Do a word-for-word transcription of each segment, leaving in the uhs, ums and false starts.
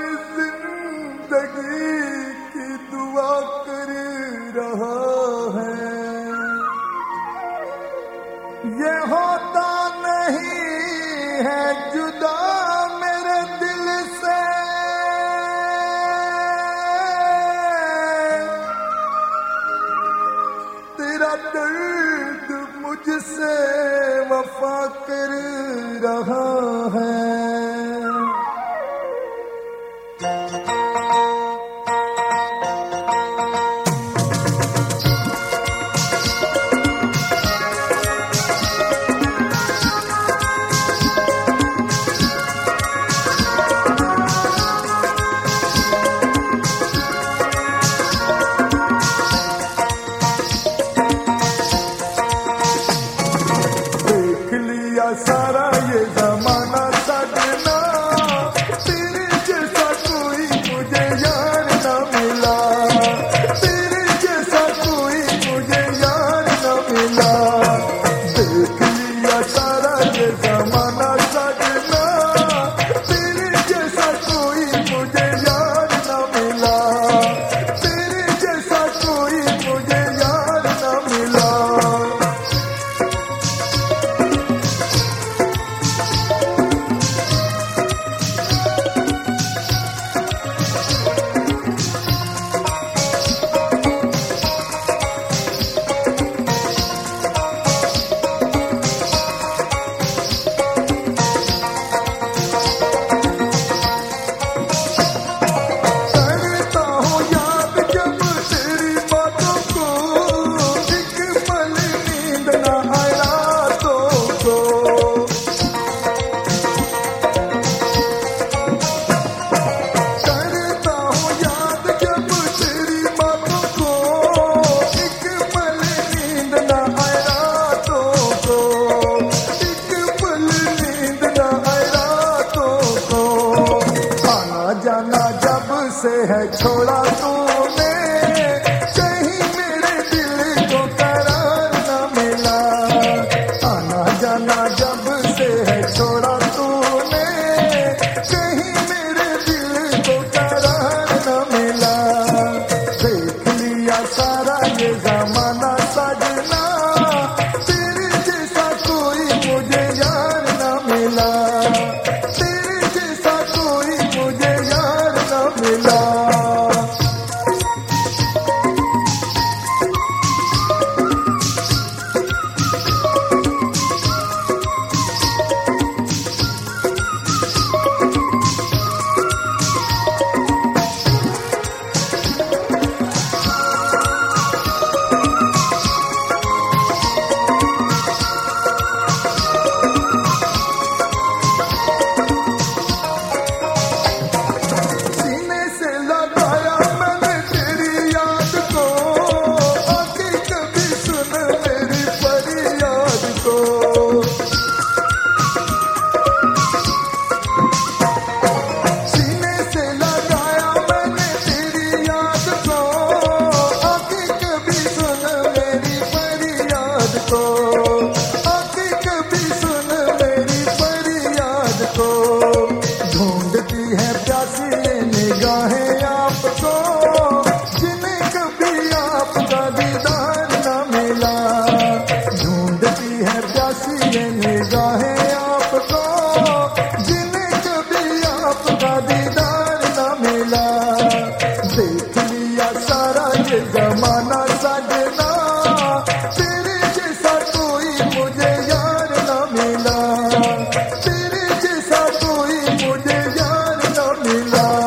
जिंदगी की दुआ कर रहा है। ये होता नहीं है जुदा मेरे दिल से, तेरा दर्द मुझसे वफा कर रहा है। सारा ये जमाना सजना, तेरे जैसा कोई मुझे यार न मिला, तेरे जैसा कोई मुझे यार न मिला। देख लिया सारा ये जमाना सजना, तेरे जैसा कोई मुझे यार न मिला, तेरे जैसा कोई मुझे यार न मिला। जाना जब से है छोड़ा तूने, कहीं मेरे दिल को करार न मिला। आना जाना जब से है छोड़ा तूने, कहीं मेरे दिल को करार न मिला। देख लिया सारा ये जमाना सजना, तेरे जैसा कोई मुझे यार न मिला, तेरे जैसा कोई मुझे यार न मिला। ढूंढती है प्यासी निगाहें आपको, जिन्हें कभी आपका दीदार न मिला। ढूंढती है प्यासी निगाहें आपको, जिन्हें कभी आपका दीदार न मिला। देख लिया सारा ये जमाना सजना, तेरे जैसा कोई मुझे यार न मिला, तेरे जैसा कोई मुझे यार न मिला।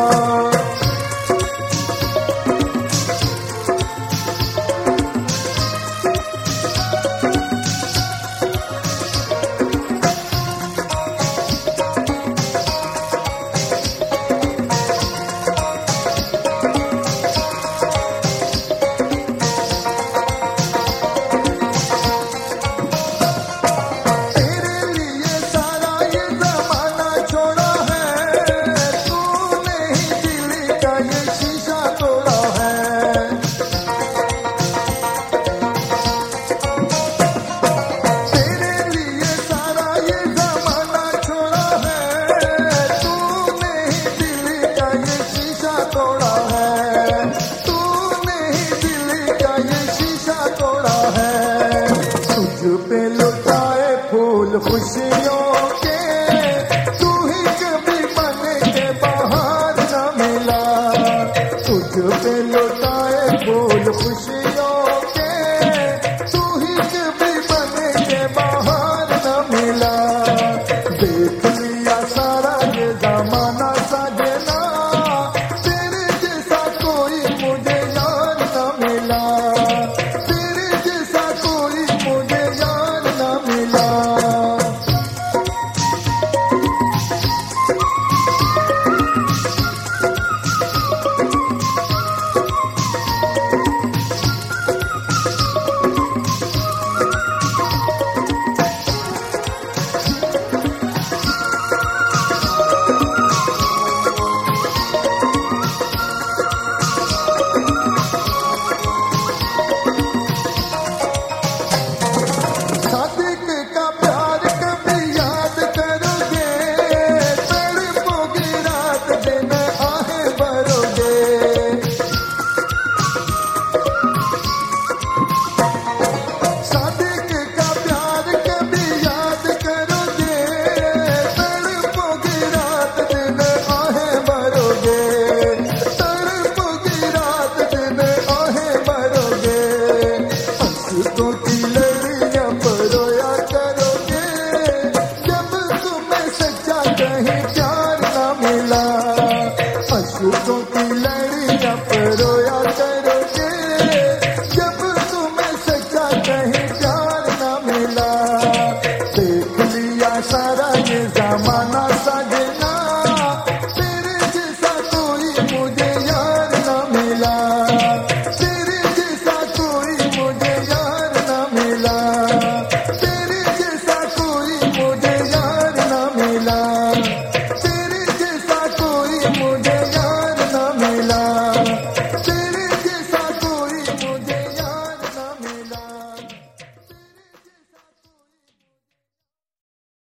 पे लौटाए बोल खुशियों के, तू ही कभी बने के बाहर न मिला। देख लिया सारा ये जमाना सजना, तेरे जैसा कोई मुझे यार न मिला, तेरे जैसा कोई मुझे यार न मिला। अशोकों की लड़ियां पर रोया कर